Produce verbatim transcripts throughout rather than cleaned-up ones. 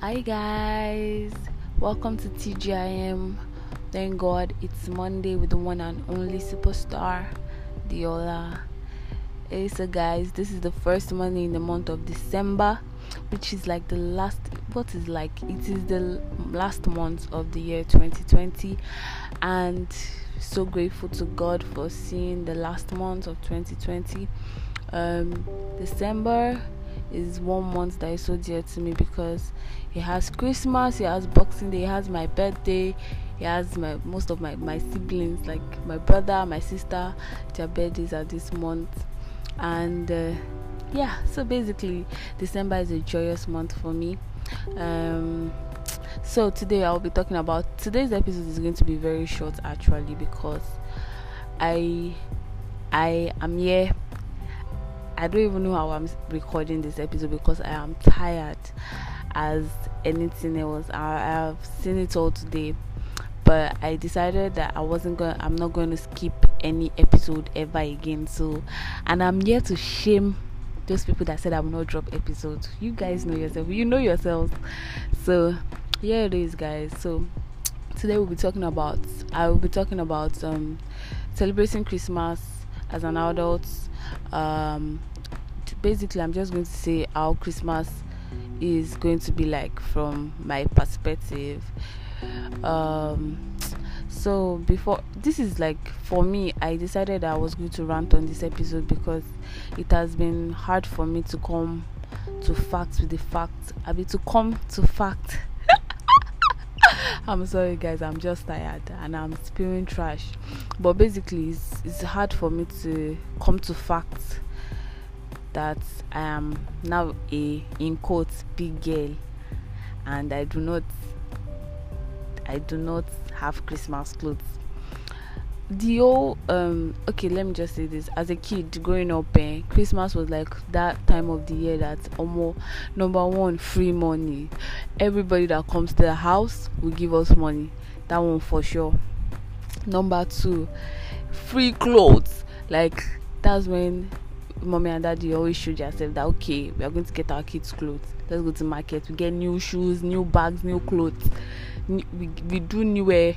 Hi guys, welcome to T G I M. Thank God it's Monday with the one and only superstar, Diola. Hey, so guys, this is the first Monday in the month of December, which is like the last. What is like? It is the last month of the year twenty twenty, and so grateful to God for seeing the last month of twenty twenty. Um, December is one month that is so dear to me because it has Christmas, it has Boxing Day, it has my birthday, it has my most of my, my siblings, like my brother, my sister, their birthdays are this month. And uh, yeah, so basically December is a joyous month for me. Um so today I'll be talking about today's episode is going to be very short actually because I I am here. I don't even know how I'm recording this episode because I am tired as anything else. I have seen it all today, but I decided that I wasn't going I'm not going to skip any episode ever again. So, and I'm here to shame those people that said I will not drop episodes. You guys know yourself. You know yourselves. So, here it is, guys. So, today we'll be talking about I will be talking about um celebrating Christmas as an adult. Um basically I'm just going to say how Christmas is going to be like from my perspective. Um so before this is like for me, I decided I was going to rant on this episode because it has been hard for me to come to facts with the facts. I mean to come to fact. I'm sorry guys, I'm just tired and I'm spewing trash. But basically it's, it's hard for me to come to facts that I am now a in quotes big girl and I do not I do not have Christmas clothes. The whole um okay, let me just say this. As a kid growing up, eh, Christmas was like that time of the year that almost number one, free money. Everybody that comes to the house will give us money. That one for sure. Number two, free clothes. Like that's when mommy and daddy always showed yourself that okay, we are going to get our kids clothes. Let's go to market. We get new shoes, new bags, new clothes. We we do new hair.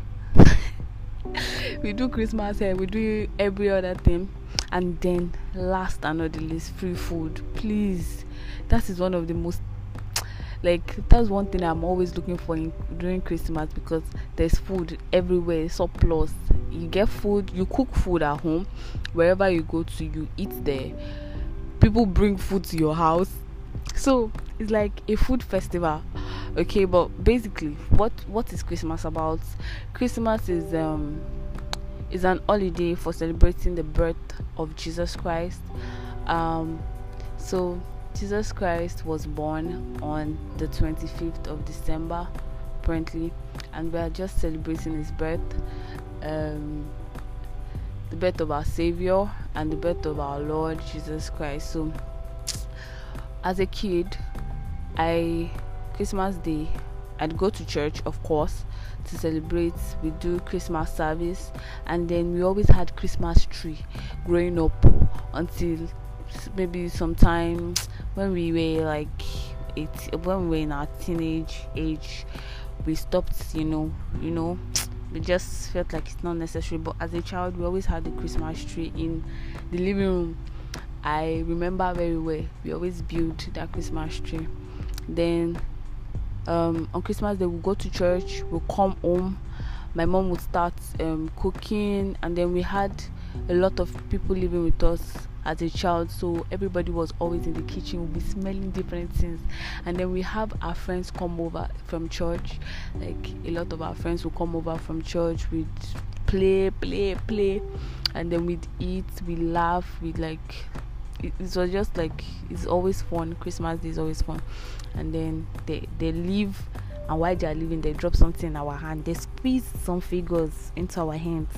We do Christmas hair. We do every other thing. And then last and not the least, free food. Please, that is one of the most like that's one thing I'm always looking for in during Christmas because there's food everywhere, surplus. You get food, you cook food at home, wherever you go to, you eat there. People bring food to your house, so it's like a food festival. Okay, but basically, what what is Christmas about? Christmas is um is an holiday for celebrating the birth of Jesus Christ. Um, so Jesus Christ was born on the twenty-fifth of December, apparently, and we are just celebrating his birth, um, the birth of our Savior and the birth of our Lord Jesus Christ. So, as a kid, I Christmas Day, I'd go to church, of course, to celebrate. We do Christmas service, and then we always had Christmas tree growing up until maybe sometime when we were like eight, when we were in our teenage age, we stopped. You know, you know, we just felt like it's not necessary. But as a child, we always had the Christmas tree in the living room. I remember very well. We always built that Christmas tree. Then um, on Christmas Day, we'll go to church. We'll come home. My mom would start um, cooking, and then we had a lot of people living with us as a child, so everybody was always in the kitchen. We'll be smelling different things, and then we have our friends come over from church. Like a lot of our friends will come over from church. We'd play, play, play, and then we'd eat, we laugh, we like. It, it was just like it's always fun. Christmas Day is always fun, and then they they leave. And while they are leaving, they drop something in our hand. They squeeze some figures into our hands.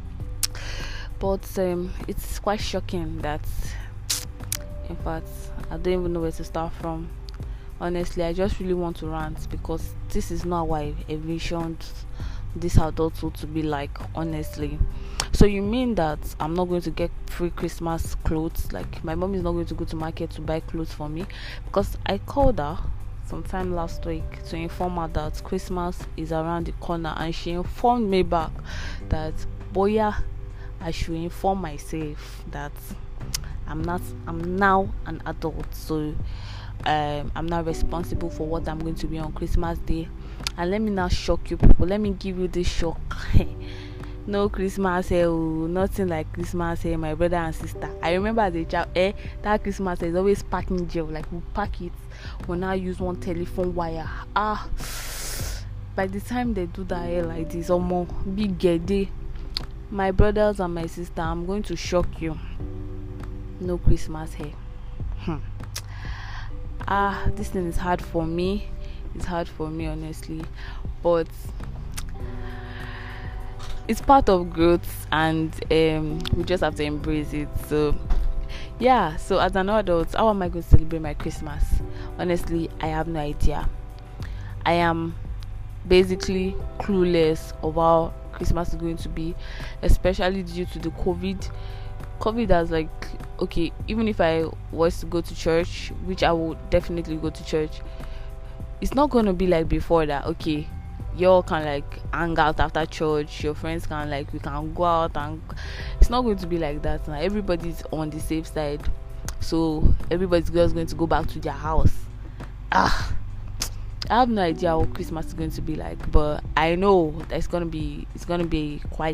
But um, it's quite shocking that, in fact, I don't even know where to start from. Honestly, I just really want to rant because this is not how I envisioned this adulthood to be like, honestly. So you mean that I'm not going to get free Christmas clothes? Like my mom is not going to go to market to buy clothes for me? Because I called her sometime last week to inform her that Christmas is around the corner, and she informed me back that boya I should inform myself that I'm not I'm now an adult, so um, I'm not responsible for what I'm going to be on Christmas Day. And let me now shock you people. Let me give you this shock. No Christmas hair, oh, nothing like Christmas hair, my brother and sister. I remember as a child, eh, that Christmas hair is always packing gel. Like we pack it, we now use one telephone wire. Ah, by the time they do that hair like this, or more big day, my brothers and my sister, I'm going to shock you. No Christmas hair. Hmm. Ah, this thing is hard for me. It's hard for me, honestly, but it's part of growth, and um, we just have to embrace it. So yeah, so as an adult, how am I going to celebrate my Christmas? Honestly, I have no idea. I am basically clueless of how Christmas is going to be, especially due to the COVID. COVID has like, okay, even if I was to go to church, which I would definitely go to church, it's not going to be like before that. Okay, y'all can like hang out after church, your friends can like, we can go out, and it's not going to be like that now. Everybody's on the safe side, so everybody's just going to go back to their house. Ah, I have no idea what Christmas is going to be like, but I know that it's gonna be it's gonna be quite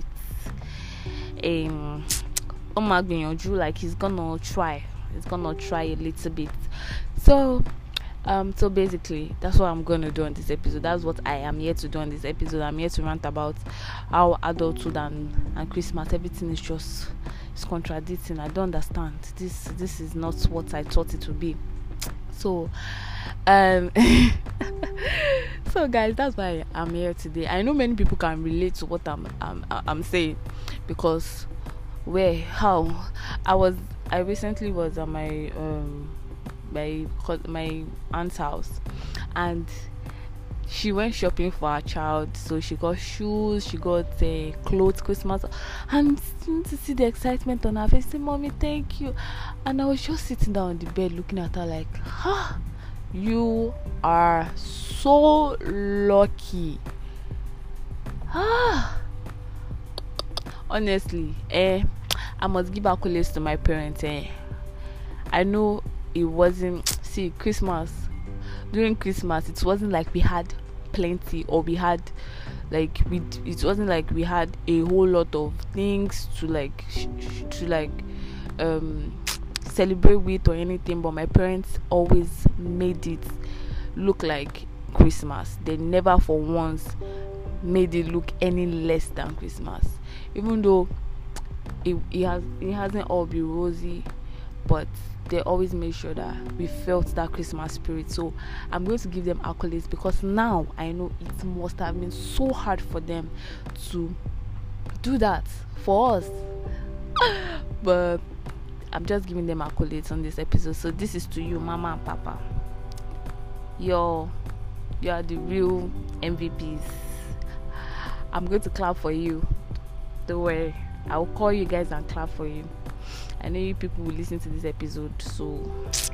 um like he's gonna try he's gonna try a little bit. So Um, so basically, that's what I'm going to do on this episode. That's what I am here to do on this episode. I'm here to rant about how adulthood and, and Christmas, everything is just, it's contradicting. I don't understand. This this is not what I thought it would be. So, um, so guys, that's why I'm here today. I know many people can relate to what I'm I'm I'm saying, because where how I was I recently was at my um. my my aunt's house, and she went shopping for her child. So she got shoes, she got uh, clothes, Christmas, and to see the excitement on her face, say, "Mommy, thank you." And I was just sitting down on the bed looking at her like, "Ha, you are so lucky." Ah, honestly, eh, I must give accolades to my parents. Eh, I know. It wasn't, see, Christmas, during Christmas, it wasn't like we had plenty, or we had like we it wasn't like we had a whole lot of things to like sh- sh- to like um celebrate with or anything, but my parents always made it look like Christmas. They never for once made it look any less than Christmas, even though it, it has it hasn't all been rosy, but they always made sure that we felt that Christmas spirit. So I'm going to give them accolades, because now I know it must have been so hard for them to do that for us. But I'm just giving them accolades on this episode. So this is to you, Mama and Papa. You're you are the real M V Ps. I'm going to clap for you. Don't worry, I'll call you guys and clap for you. I know you people will listen to this episode, so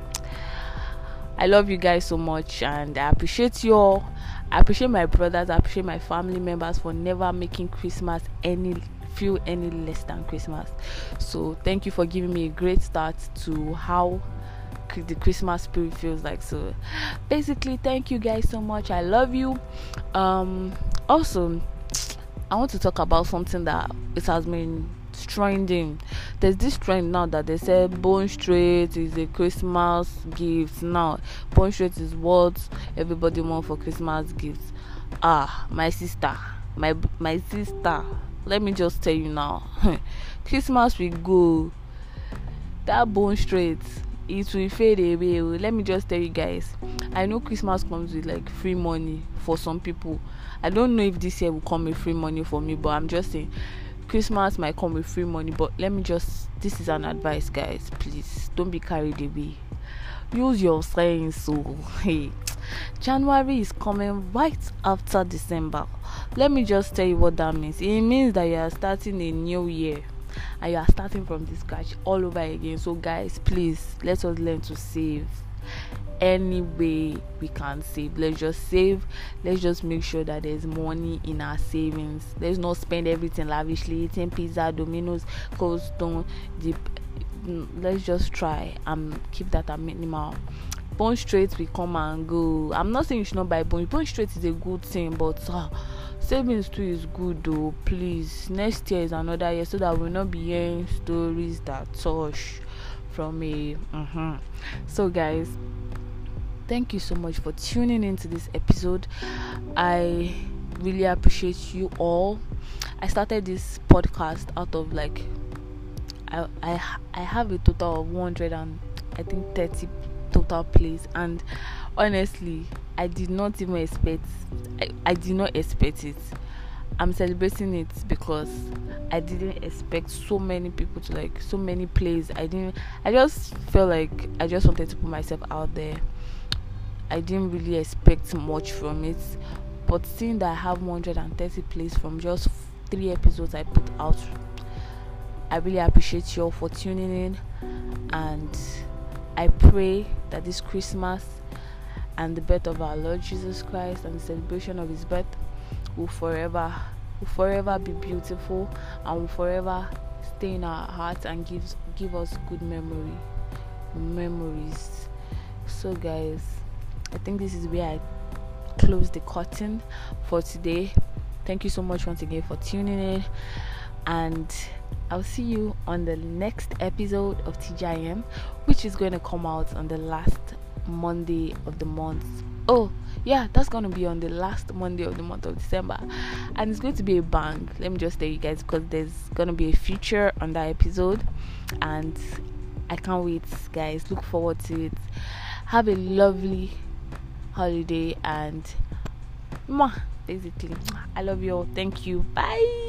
I love you guys so much, and I appreciate you all. I appreciate my brothers, I appreciate my family members for never making Christmas any feel any less than Christmas. So thank you for giving me a great start to how the Christmas spirit feels like. So basically, thank you guys so much. I love you. Um also, I want to talk about something that it has been trending. There's this trend now that they say Bone Straight is a Christmas gift. Now Bone Straight is what everybody wants for Christmas gifts. Ah, my sister, my my sister, let me just tell you now, Christmas will go, that Bone Straight, it will fade away. Let me just tell you guys, I know Christmas comes with like free money for some people. I don't know if this year will come with free money for me, but I'm just saying Christmas might come with free money. But let me just, this is an advice, guys, please don't be carried away. Use your sense. So hey, January is coming right after December. Let me just tell you what that means. It means that you are starting a new year, and you are starting from the scratch all over again. So guys, please, let us learn to save. any way we can save. Let's just save. Let's just make sure that there's money in our savings. Let's not spend everything lavishly, eating pizza, Domino's, Cold Stone. Deep. Let's just try and keep that at minimal. Bond Straight will come and go. I'm not saying you should not buy Bond. Bond Straight is a good thing, but uh, savings too is good though. Please, next year is another year, so that we'll not be hearing stories that touch from a. Uh-huh. So, guys, thank you so much for tuning into this episode. I really appreciate you all. I started this podcast out of like I I I have a total of one hundred and I think thirty total plays, and honestly I did not even expect I, I did not expect it. I'm celebrating it because I didn't expect so many people to like so many plays. I didn't I just felt like I just wanted to put myself out there. I didn't really expect much from it, but seeing that I have one hundred thirty plays from just three episodes I put out, I really appreciate you all for tuning in, and I pray that this Christmas and the birth of our Lord Jesus Christ and the celebration of his birth will forever will forever be beautiful and will forever stay in our hearts and gives give us good memory memories. So guys, I think this is where I close the curtain for today. Thank you so much once again for tuning in, and I'll see you on the next episode of T G I M, which is going to come out on the last Monday of the month. Oh yeah, that's going to be on the last Monday of the month of December, and it's going to be a bang. Let me just tell you guys, because there's going to be a feature on that episode, and I can't wait, guys. Look forward to it. Have a lovely holiday, and mwah, basically I love you all. Thank you. Bye.